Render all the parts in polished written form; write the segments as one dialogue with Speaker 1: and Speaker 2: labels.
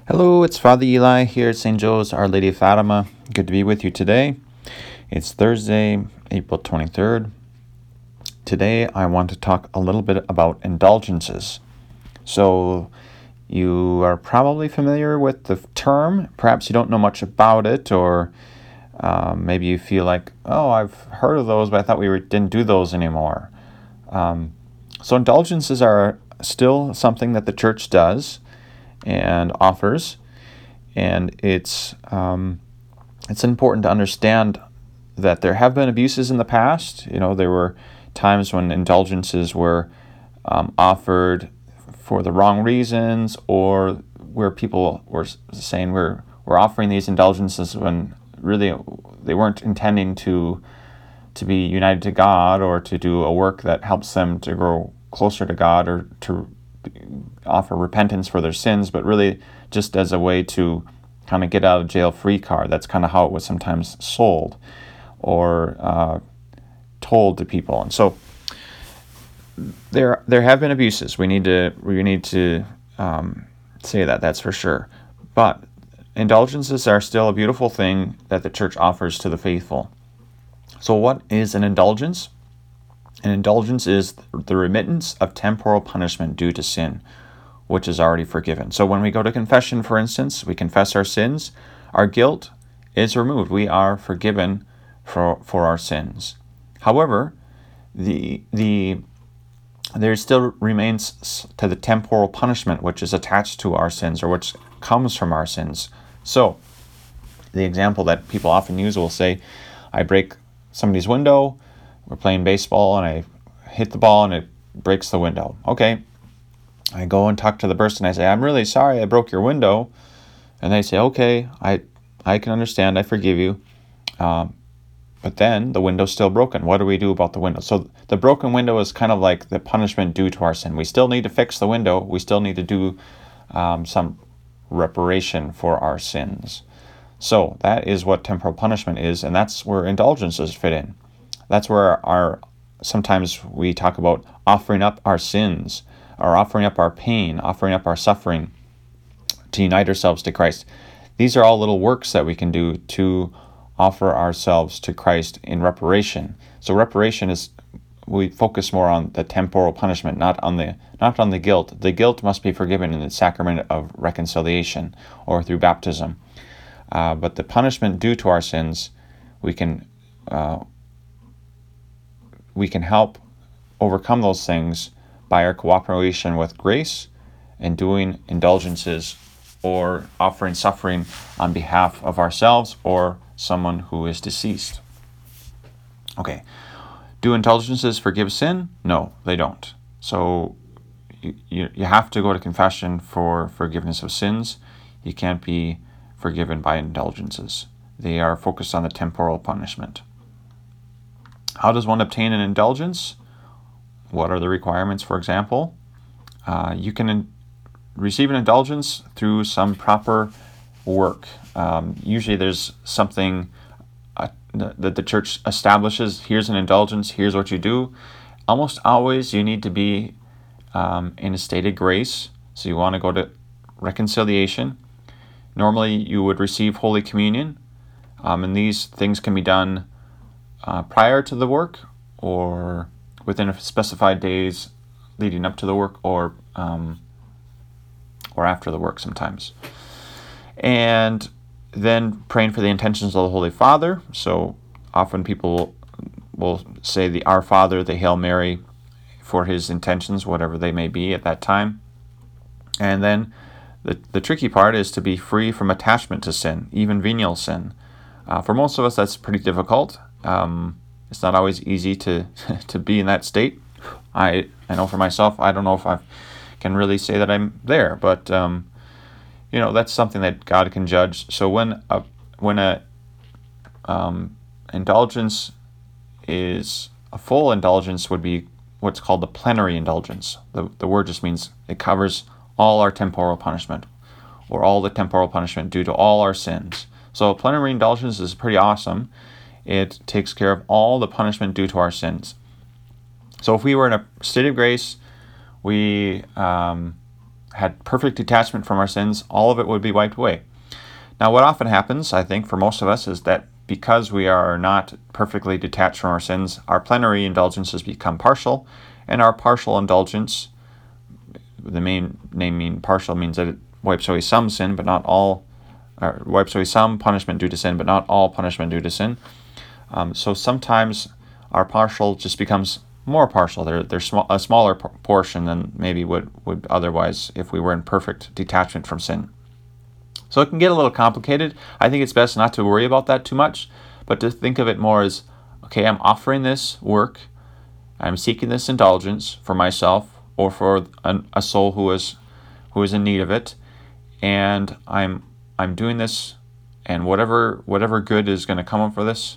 Speaker 1: Hello, it's Father Eli here at St. Joe's Our Lady of Fatima. Good to be with you today. It's Thursday, April 23rd. Today I want to talk a little bit about indulgences. So, you are probably familiar with the term. Perhaps you don't know much about it, or maybe you feel like, oh, I've heard of those, but I thought didn't do those anymore. So, indulgences are still something that the church does and offers, and it's important to understand that there have been abuses in the past. There were times when indulgences were offered for the wrong reasons, or where people were saying we're offering these indulgences when really they weren't intending to be united to God or to do a work that helps them to grow closer to God or to offer repentance for their sins, but really just as a way to kind of get out of jail free card. That's kind of how it was sometimes sold or told to people. And so there have been abuses. We need to say that. That's for sure. But indulgences are still a beautiful thing that the church offers to the faithful. So what is an indulgence? An indulgence is the remittance of temporal punishment due to sin, which is already forgiven. So when we go to confession, for instance, we confess our sins, our guilt is removed. We are forgiven for our sins. However, there still remains to the temporal punishment which is attached to our sins, or which comes from our sins. So the example that people often use will say, I break somebody's window, we're playing baseball, and I hit the ball and it breaks the window. Okay, I go and talk to the person. I say, I'm really sorry I broke your window. And they say, okay, I can understand. I forgive you. But then the window's still broken. What do we do about the window? So the broken window is kind of like the punishment due to our sin. We still need to fix the window. We still need to do some reparation for our sins. So that is what temporal punishment is, and that's where indulgences fit in. That's where sometimes we talk about offering up our sins, or offering up our pain, offering up our suffering to unite ourselves to Christ. These are all little works that we can do to offer ourselves to Christ in reparation. So reparation is, we focus more on the temporal punishment, not on the guilt. The guilt must be forgiven in the sacrament of reconciliation or through baptism. But the punishment due to our sins, we can help overcome those things by our cooperation with grace and doing indulgences or offering suffering on behalf of ourselves or someone who is deceased. Okay, do indulgences forgive sin? No, they don't. So you have to go to confession for forgiveness of sins. You can't be forgiven by indulgences. They are focused on the temporal punishment. How does one obtain an indulgence? What are the requirements, for example? You can receive an indulgence through some proper work. Usually there's something that the church establishes. Here's an indulgence, here's what you do. Almost always you need to be in a state of grace. So you want to go to reconciliation. Normally you would receive Holy Communion. And these things can be done prior to the work or within a specified days leading up to the work, or after the work sometimes. And then praying for the intentions of the Holy Father. So often people will say the Our Father, the Hail Mary, for his intentions, whatever they may be at that time. And then the tricky part is to be free from attachment to sin, even venial sin. For most of us, that's pretty difficult. It's not always easy to to be in that state. I know for myself, I don't know if I can really say that I'm there, but that's something that God can judge. So when a indulgence is a full indulgence, would be what's called the plenary indulgence. The word just means it covers all our temporal punishment, or all the temporal punishment due to all our sins. So plenary indulgence is pretty awesome. It takes care of all the punishment due to our sins. So if we were in a state of grace, we had perfect detachment from our sins, all of it would be wiped away. Now, what often happens, I think, for most of us is that because we are not perfectly detached from our sins, our plenary indulgences become partial, and our partial indulgence, the main name mean partial means that it wipes away some sin, but not all, or wipes away some punishment due to sin, but not all punishment due to sin. So sometimes our partial just becomes more partial. They're a smaller portion than maybe would otherwise if we were in perfect detachment from sin. So it can get a little complicated. I think it's best not to worry about that too much, but to think of it more as, okay, I'm offering this work, I'm seeking this indulgence for myself or for a soul who is in need of it, and I'm doing this, and whatever good is going to come up for this,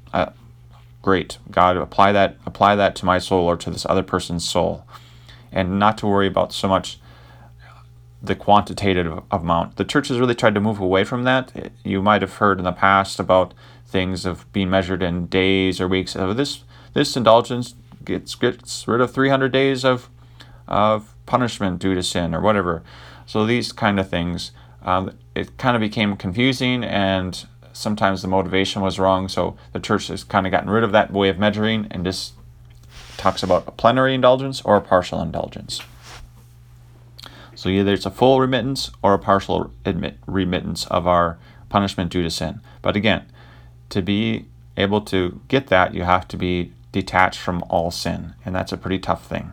Speaker 1: great. God, apply that to my soul or to this other person's soul, and not to worry about so much the quantitative amount. The church has really tried to move away from that. You might have heard in the past about things of being measured in days or weeks. This indulgence gets rid of 300 days of punishment due to sin or whatever. So these kind of things, it kind of became confusing, and sometimes the motivation was wrong. So the church has kind of gotten rid of that way of measuring and just talks about a plenary indulgence or a partial indulgence. So either it's a full remittance or a partial remittance of our punishment due to sin. But again, to be able to get that, you have to be detached from all sin, and that's a pretty tough thing.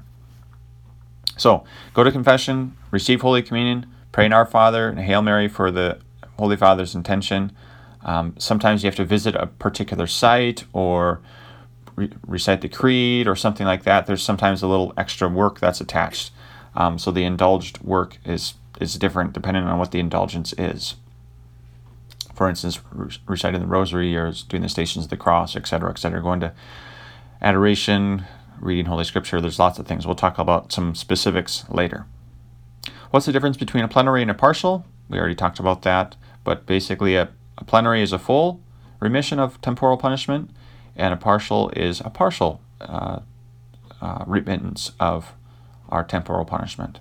Speaker 1: So go to confession, receive Holy Communion, pray an Our Father and Hail Mary for the Holy Father's intention. Sometimes you have to visit a particular site or recite the creed or something like that. There's sometimes a little extra work that's attached. So the indulged work is different depending on what the indulgence is. For instance, reciting the Rosary or doing the Stations of the Cross, etc., going to adoration, reading Holy Scripture. There's lots of things. We'll talk about some specifics later. What's the difference between a plenary and a partial? We already talked about that. But basically, a plenary is a full remission of temporal punishment, and a partial is a partial remittance of our temporal punishment.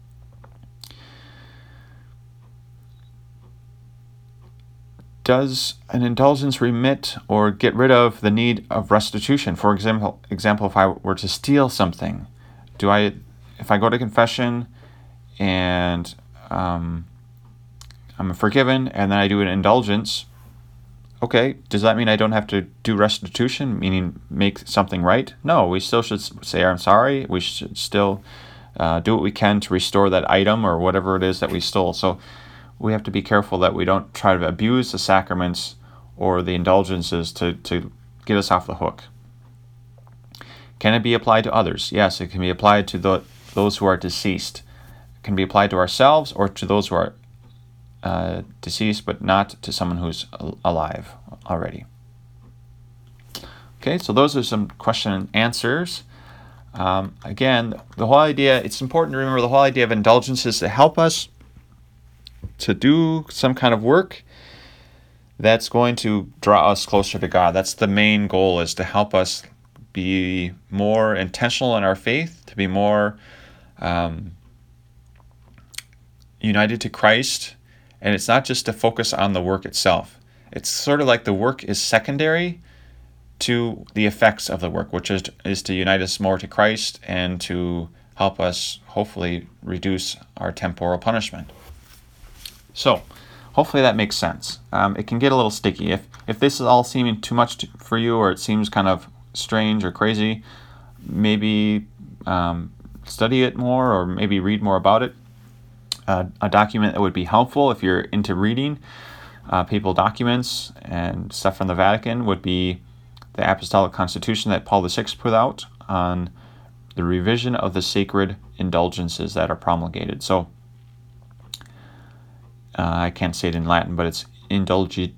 Speaker 1: Does an indulgence remit or get rid of the need of restitution? For example, if I were to steal something, if I go to confession and I'm forgiven, and then I do an indulgence, okay, does that mean I don't have to do restitution, meaning make something right? No, we still should say I'm sorry. We should still do what we can to restore that item or whatever it is that we stole. So we have to be careful that we don't try to abuse the sacraments or the indulgences to get us off the hook. Can it be applied to others? Yes, it can be applied to those who are deceased. It can be applied to ourselves or to those who are deceased, but not to someone who's alive already. Okay, so those are some question and answers. Again, the whole idea, it's important to remember the whole idea of indulgence is to help us to do some kind of work that's going to draw us closer to God. That's the main goal, is to help us be more intentional in our faith, to be more united to Christ. And it's not just to focus on the work itself. It's sort of like the work is secondary to the effects of the work, which is to unite us more to Christ and to help us hopefully reduce our temporal punishment. So hopefully that makes sense. It can get a little sticky. If this is all seeming too much for you, or it seems kind of strange or crazy, maybe study it more or maybe read more about it. A document that would be helpful if you're into reading papal documents and stuff from the Vatican would be the Apostolic Constitution that Paul VI put out on the revision of the sacred indulgences that are promulgated. So I can't say it in Latin, but it's Indulgentiarum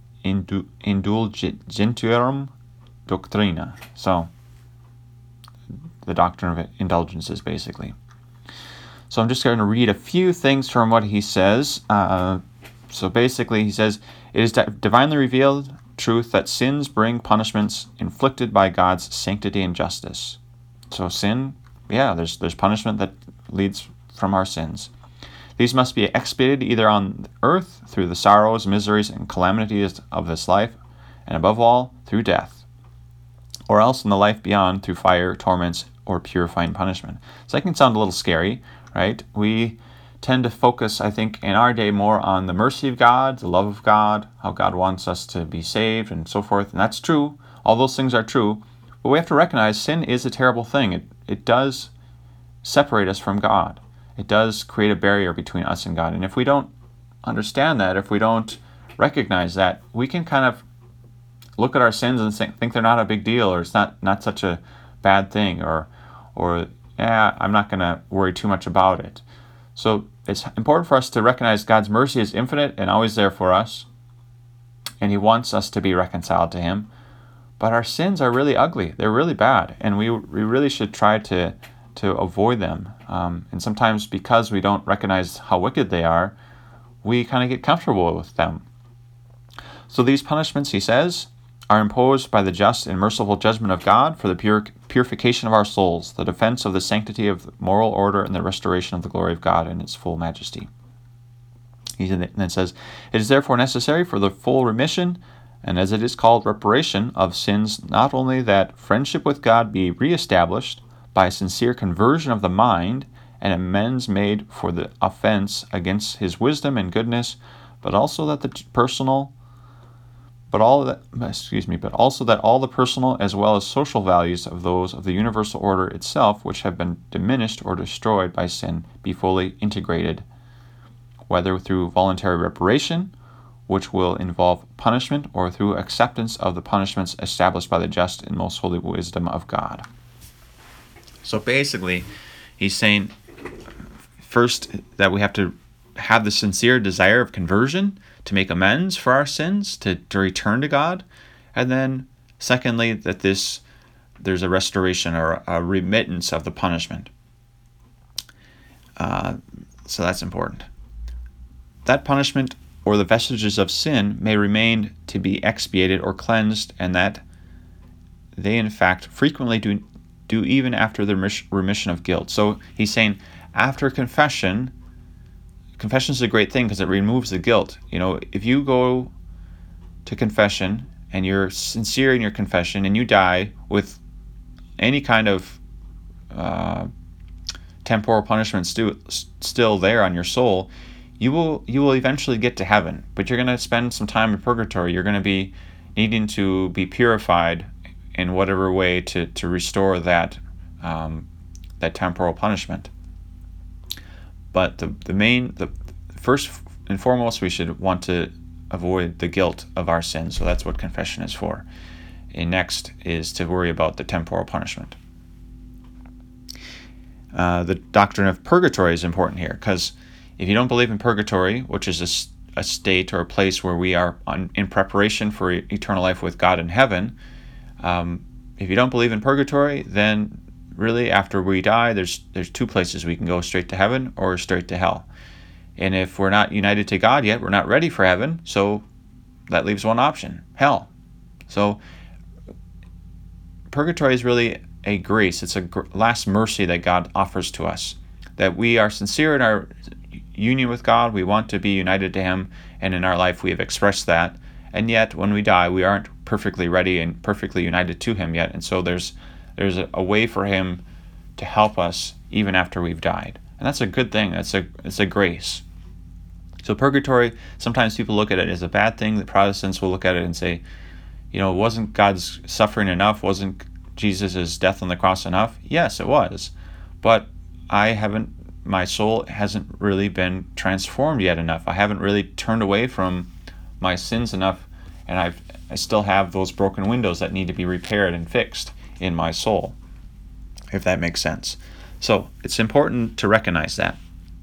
Speaker 1: Doctrina. So the doctrine of indulgences, basically. So I'm just going to read a few things from what he says. So basically he says, it is divinely revealed truth that sins bring punishments inflicted by God's sanctity and justice. So sin, there's punishment that leads from our sins. These must be expiated either on earth through the sorrows, miseries, and calamities of this life, and above all, through death, or else in the life beyond through fire, torments, or purifying punishment. So that can sound a little scary, right? We tend to focus, I think, in our day more on the mercy of God, the love of God, how God wants us to be saved, and so forth. And that's true. All those things are true. But we have to recognize sin is a terrible thing. It does separate us from God. It does create a barrier between us and God. And if we don't understand that, if we don't recognize that, we can kind of look at our sins and think they're not a big deal, or it's not such a bad thing, or I'm not going to worry too much about it. So it's important for us to recognize God's mercy is infinite and always there for us, and He wants us to be reconciled to Him. But our sins are really ugly. They're really bad, and we really should try to avoid them. And sometimes because we don't recognize how wicked they are, we kind of get comfortable with them. So these punishments, he says, are imposed by the just and merciful judgment of God for the purification of our souls, the defense of the sanctity of the moral order, and the restoration of the glory of God in its full majesty. He then says, it is therefore necessary for the full remission, and as it is called reparation, of sins, not only that friendship with God be reestablished by a sincere conversion of the mind and amends made for the offense against His wisdom and goodness, but also that also that all the personal as well as social values of those of the universal order itself which have been diminished or destroyed by sin be fully integrated, whether through voluntary reparation, which will involve punishment, or through acceptance of the punishments established by the just and most holy wisdom of God. So basically, he's saying first that we have to have the sincere desire of conversion to make amends for our sins, to return to God. And then secondly, that there's a restoration or a remittance of the punishment. So that's important. That punishment or the vestiges of sin may remain to be expiated or cleansed, and that they in fact frequently do even after the remission of guilt. So he's saying after confession is a great thing because it removes the guilt. If you go to confession and you're sincere in your confession and you die with any kind of temporal punishment still there on your soul, you will eventually get to heaven, but you're going to spend some time in purgatory. You're going to be needing to be purified in whatever way to restore that temporal punishment. But the first and foremost, we should want to avoid the guilt of our sins. So that's what confession is for. And next is to worry about the temporal punishment. The doctrine of purgatory is important here, because if you don't believe in purgatory, which is a state or a place where we are in preparation for eternal life with God in heaven, if you don't believe in purgatory, then really after we die, there's two places we can go: straight to heaven or straight to hell. And if we're not united to God yet, we're not ready for heaven, so that leaves one option: hell. So purgatory is really a grace. It's a last mercy that God offers to us, that we are sincere in our union with God. We want to be united to Him, and in our life we have expressed that. And yet when we die, we aren't perfectly ready and perfectly united to Him yet. And so there's a way for Him to help us even after we've died. And that's a good thing. It's a grace. So purgatory, sometimes people look at it as a bad thing. The Protestants will look at it and say, wasn't God's suffering enough? Wasn't Jesus' death on the cross enough? Yes, it was. But my soul hasn't really been transformed yet enough. I haven't really turned away from my sins enough, and I still have those broken windows that need to be repaired and fixed in my soul, if that makes sense. So it's important to recognize that.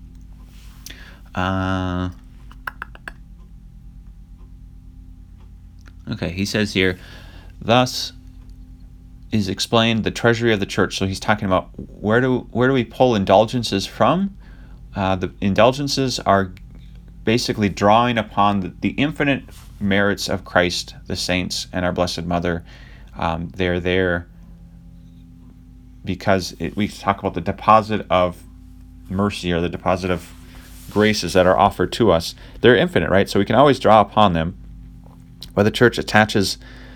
Speaker 1: Okay, he says here, thus is explained the treasury of the church. So he's talking about where do we pull indulgences from? The indulgences are basically drawing upon the infinite merits of Christ, the saints, and our Blessed Mother. They're there because we talk about the deposit of mercy, or the deposit of graces that are offered to us, they're infinite, right? So we can always draw upon them. But the church attaches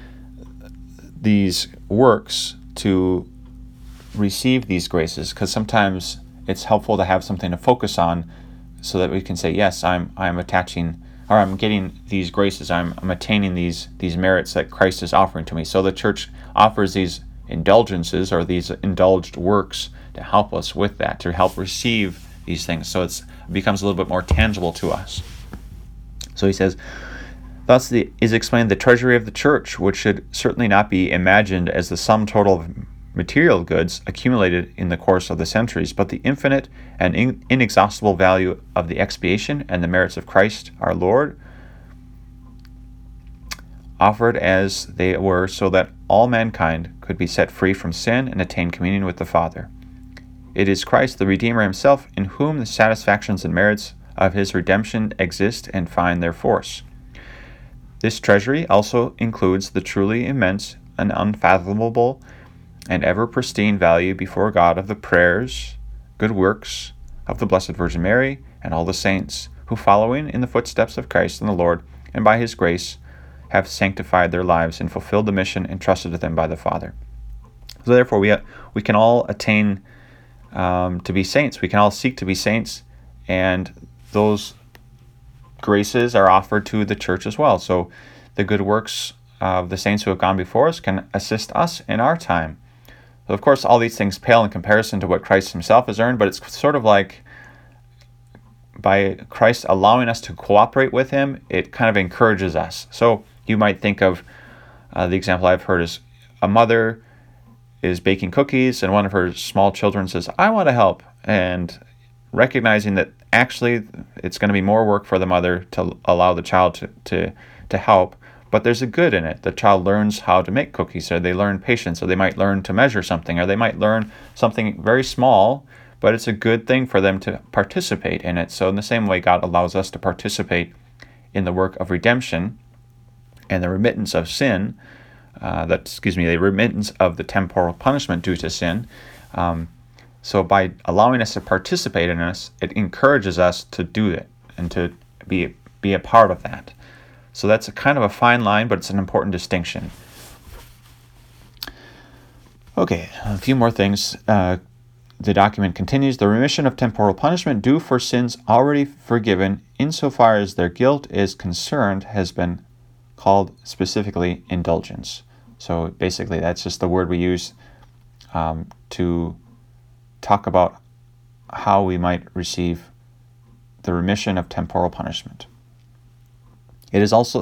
Speaker 1: these works to receive these graces, because sometimes it's helpful to have something to focus on so that we can say, yes, I'm attaching, or I'm getting these graces, I'm attaining these merits that Christ is offering to me. So the church offers these indulgences, or these indulged works, to help us with that, to help receive these things, so it becomes a little bit more tangible to us. So he says, thus is explained the treasury of the church, which should certainly not be imagined as the sum total of material goods accumulated in the course of the centuries, but the infinite and inexhaustible value of the expiation and the merits of Christ our Lord, offered as they were, so that all mankind could be set free from sin and attain communion with the Father. It is Christ the Redeemer himself, in whom the satisfactions and merits of his redemption exist and find their force. This treasury also includes the truly immense and unfathomable and ever pristine value before God of the prayers, good works of the Blessed Virgin Mary and all the saints, who, following in the footsteps of Christ and the Lord, and by his grace, have sanctified their lives and fulfilled the mission entrusted to them by the Father. So therefore we can all attain to be saints. We can all seek to be saints, and those graces are offered to the church as well. So the good works of the saints who have gone before us can assist us in our time. So of course, all these things pale in comparison to what Christ himself has earned, but it's sort of like by Christ allowing us to cooperate with him, it kind of encourages us. So you might think of the example I've heard is a mother is baking cookies and one of her small children says, I want to help. And recognizing that actually it's going to be more work for the mother to allow the child to help, but there's a good in it. The child learns how to make cookies, or they learn patience, or they might learn to measure something, or they might learn something very small, but it's a good thing for them to participate in it. So in the same way, God allows us to participate in the work of redemption and the remittance of sin, the remittance of the temporal punishment due to sin. So by allowing us to participate in this, it encourages us to do it and to be a part of that. So that's a kind of a fine line, but it's an important distinction. Okay, a few more things. The document continues, the remission of temporal punishment due for sins already forgiven, insofar as their guilt is concerned, has been called specifically indulgence. So basically, that's just the word we use to talk about how we might receive the remission of temporal punishment. It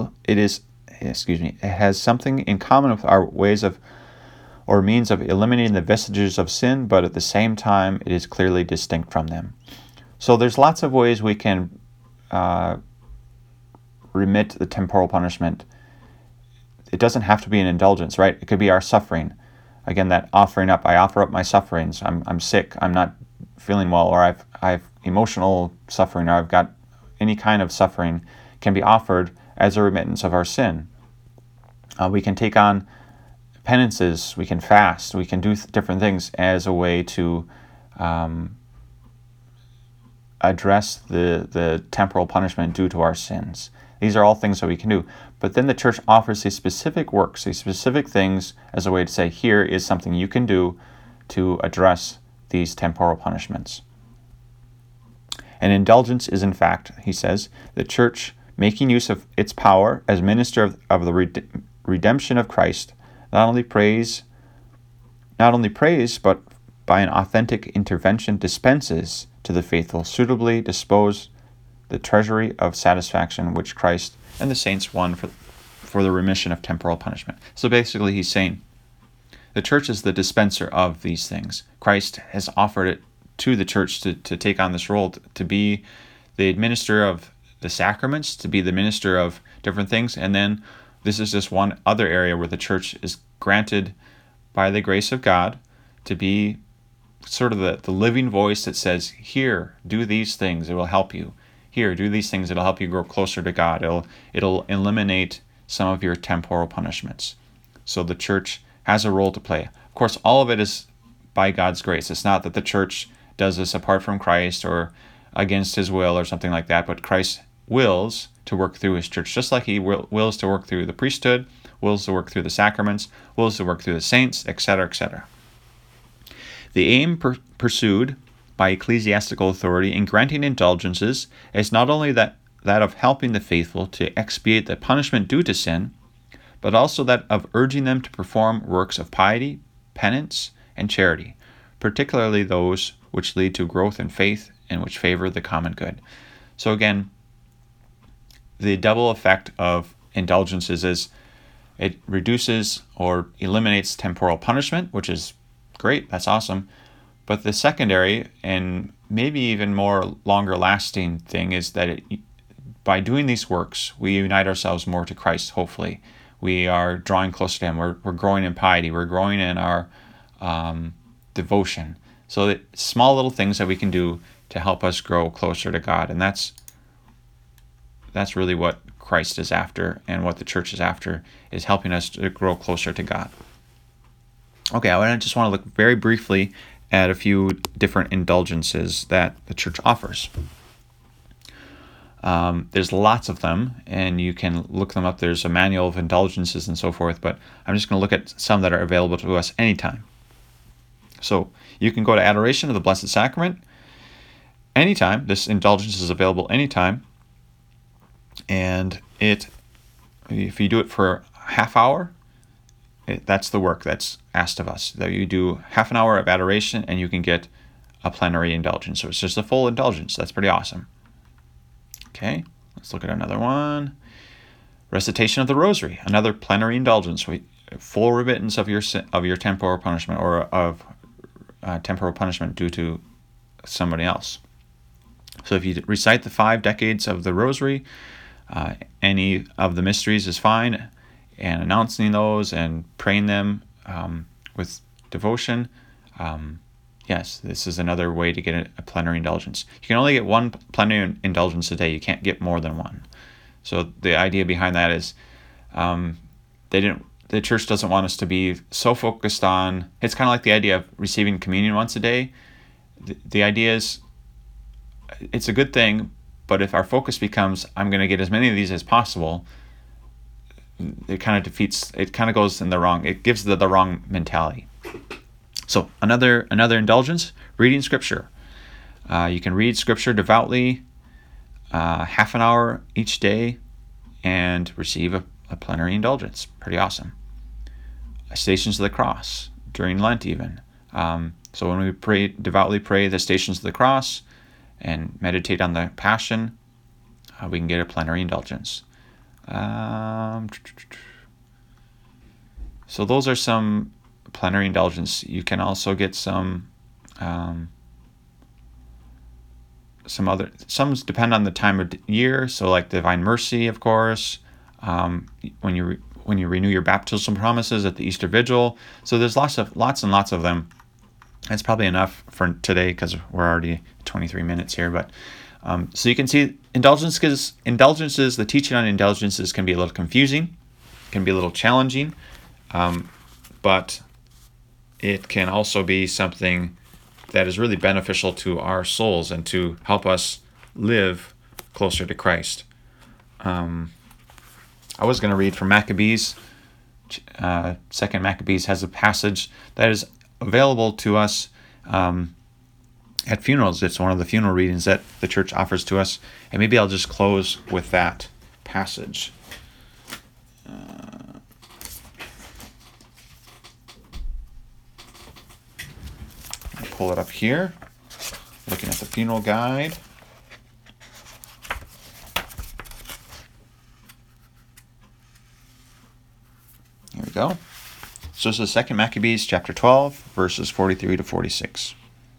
Speaker 1: has something in common with our ways of, or means of eliminating the vestiges of sin, but at the same time, it is clearly distinct from them. So there's lots of ways we can remit the temporal punishment. It doesn't have to be an indulgence, right? It could be our suffering. Again, that offering up, I offer up my sufferings. I'm sick, I'm not feeling well, or I've emotional suffering, or I've got any kind of suffering can be offered as a remittance of our sin. We can take on penances, we can fast, we can do different things as a way to address the temporal punishment due to our sins. These are all things that we can do. But then the church offers these specific works, these specific things as a way to say, here is something you can do to address these temporal punishments. An indulgence is, in fact, he says, the church making use of its power as minister of the redemption of Christ, not only praise, but by an authentic intervention dispenses to the faithful suitably dispose the treasury of satisfaction which Christ and the saints won for the remission of temporal punishment. So basically he's saying the church is the dispenser of these things. Christ has offered it to the church to take on this role, to be the administrator of the sacraments, to be the minister of different things. And then this is just one other area where the church is granted by the grace of God to be sort of the living voice that says, here, do these things, it will help you. Here, do these things, it'll help you grow closer to God. It'll eliminate some of your temporal punishments. So the church has a role to play. Of course, all of it is by God's grace. It's not that the church does this apart from Christ, or against his will or something like that, but Christ wills to work through his church, just like he wills to work through the priesthood, wills to work through the sacraments, wills to work through the saints, etc., etc. The aim pursued by ecclesiastical authority in granting indulgences is not only that of helping the faithful to expiate the punishment due to sin, but also that of urging them to perform works of piety, penance, and charity, particularly those which lead to growth in faith and which favor the common good. So again, the double effect of indulgences is it reduces or eliminates temporal punishment, which is great, that's awesome. But the secondary and maybe even more longer lasting thing is that by doing these works, we unite ourselves more to Christ, hopefully. We are drawing closer to him. We're growing in piety. We're growing in our devotion. So that small little things that we can do to help us grow closer to God. And that's really what Christ is after and what the church is after, is helping us to grow closer to God. Okay, I just want to look very briefly at a few different indulgences that the church offers. There's lots of them, and you can look them up. There's a manual of indulgences and so forth, but I'm just going to look at some that are available to us anytime. So you can go to Adoration of the Blessed Sacrament anytime. This indulgence is available anytime, and if you do it for a half hour, that's the work that's asked of us, that you do half an hour of adoration and you can get a plenary indulgence. So it's just a full indulgence. That's pretty awesome. Okay, let's look at another one. Recitation of the Rosary, another plenary indulgence, full remittance of your temporal punishment, or of temporal punishment due to somebody else. So if you recite the 5 decades of the Rosary, any of the mysteries is fine, and announcing those and praying them with devotion. Yes, this is another way to get a plenary indulgence. You can only get one plenary indulgence a day. You can't get more than one. So the idea behind that is the church doesn't want us to be so focused on, it's kind of like the idea of receiving communion once a day. The idea is, it's a good thing, but if our focus becomes, I'm going to get as many of these as possible, it kind of goes in the wrong, it gives the wrong mentality. So another indulgence, reading Scripture. You can read Scripture devoutly, half an hour each day, and receive a plenary indulgence. Pretty awesome. Stations of the Cross, during Lent even. So when we devoutly pray the Stations of the Cross and meditate on the Passion, we can get a plenary indulgence. So those are some plenary indulgence. You can also get some depend on the time of year. So like Divine Mercy, of course, when you renew your baptismal promises at the Easter Vigil. So there's lots and lots of them. That's probably enough for today because we're already 23 minutes here. But so you can see indulgences. The teaching on indulgences can be a little confusing, can be a little challenging, but it can also be something that is really beneficial to our souls and to help us live closer to Christ. I was going to read from Maccabees. Second Maccabees has a passage that is available to us at funerals. It's one of the funeral readings that the church offers to us, and maybe I'll just close with that passage. I'll pull it up here, looking at the funeral guide. Here we go. So this is 2 Maccabees chapter 12, verses 43 to 46.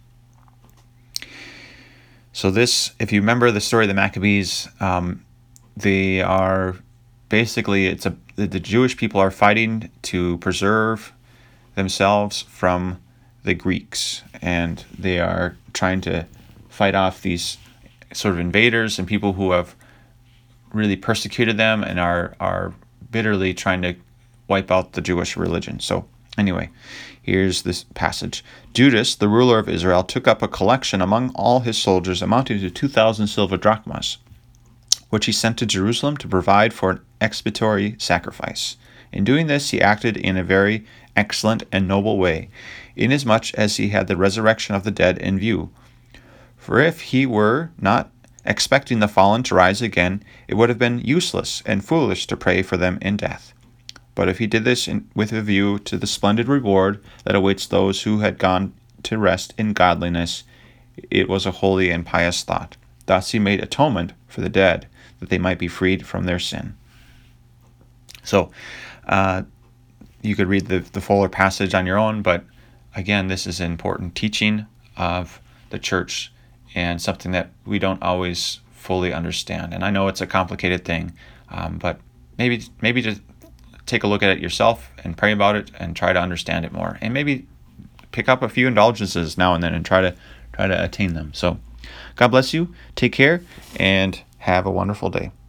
Speaker 1: So this, if you remember the story of the Maccabees, they are basically, the Jewish people are fighting to preserve themselves from the Greeks, and they are trying to fight off these sort of invaders and people who have really persecuted them and are bitterly trying to wipe out the Jewish religion. So Anyway, here's this passage. Judas, the ruler of Israel, took up a collection among all his soldiers amounting to 2,000 silver drachmas, which he sent to Jerusalem to provide for an expiatory sacrifice. In doing this, he acted in a very excellent and noble way, inasmuch as he had the resurrection of the dead in view. For if he were not expecting the fallen to rise again, it would have been useless and foolish to pray for them in death. But if he did this with a view to the splendid reward that awaits those who had gone to rest in godliness, it was a holy and pious thought. Thus he made atonement for the dead, that they might be freed from their sin. So, you could read the fuller passage on your own, but again, this is an important teaching of the church and something that we don't always fully understand. And I know it's a complicated thing, but maybe to take a look at it yourself and pray about it and try to understand it more, and maybe pick up a few indulgences now and then and try to attain them. So, God bless you. Take care and have a wonderful day.